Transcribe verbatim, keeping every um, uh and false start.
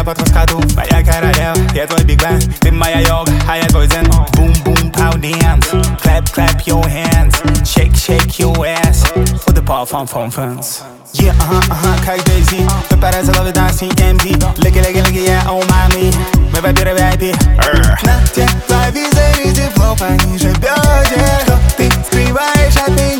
под раскату, моя королева, я твой Big Bang. Ты моя йога, а я твой дзен. Boom, boom, pow, dance. Clap, clap your hands. Shake, shake your ass. With the power from from friends. Yeah, uh-huh, uh-huh, как Daisy. Ты параза ловит на си эм ди. Леги, леги, леги, yeah, oh mommy. Мы вампиры ви ай пи. На телевизоре тепло пониже бедер. Что ты скрываешь от меня?